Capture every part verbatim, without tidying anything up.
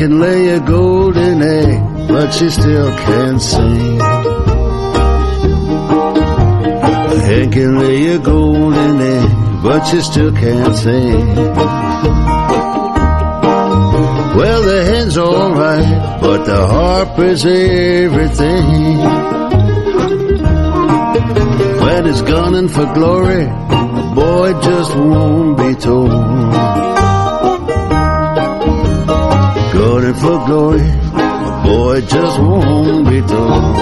can lay a golden egg, but she still can't sing. A hen can lay a golden egg, but she still can't sing. Well, the hen's alright, but the harp is everything. When it's gunning for glory, the boy just won't be told. Gunning for glory, the boy just won't be told.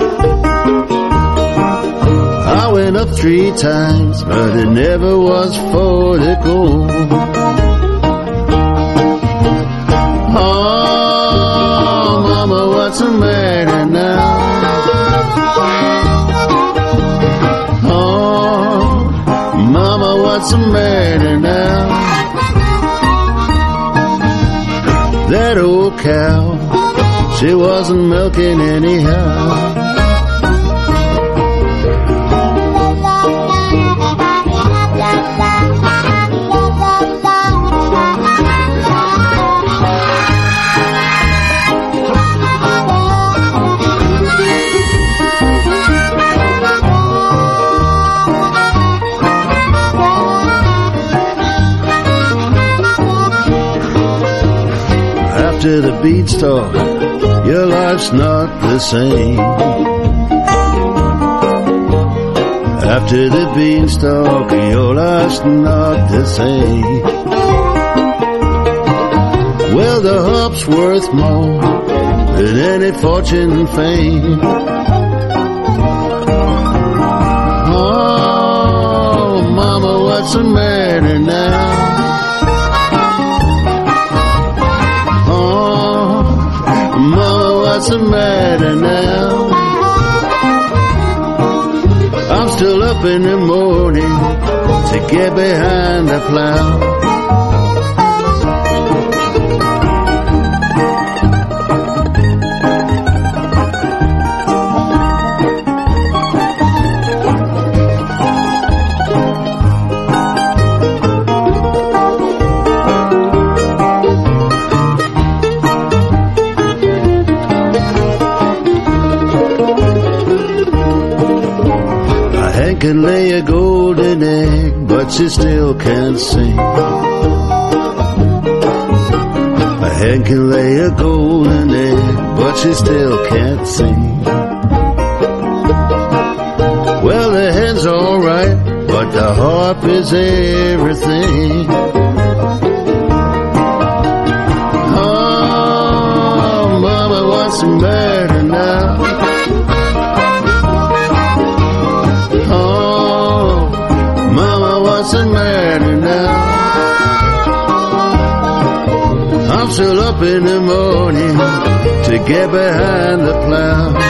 I went up three times, but it never was for the gold. Oh, mama, what's the matter now? What's the matter now? That old cow, she wasn't milking anyhow. After the beanstalk, your life's not the same. After the beanstalk, your life's not the same. Well, the hop's worth more than any fortune and fame. Oh, mama, what's the matter now? What's the matter now? I'm still up in the morning to get behind the plow. Can lay a golden egg, but she still can't sing. A hen can lay a golden egg, but she still can't sing. Well, the hen's alright, but the harp is everything. Oh, mama, what's the matter now? What's the matter now? I'm still up in the morning to get behind the plow.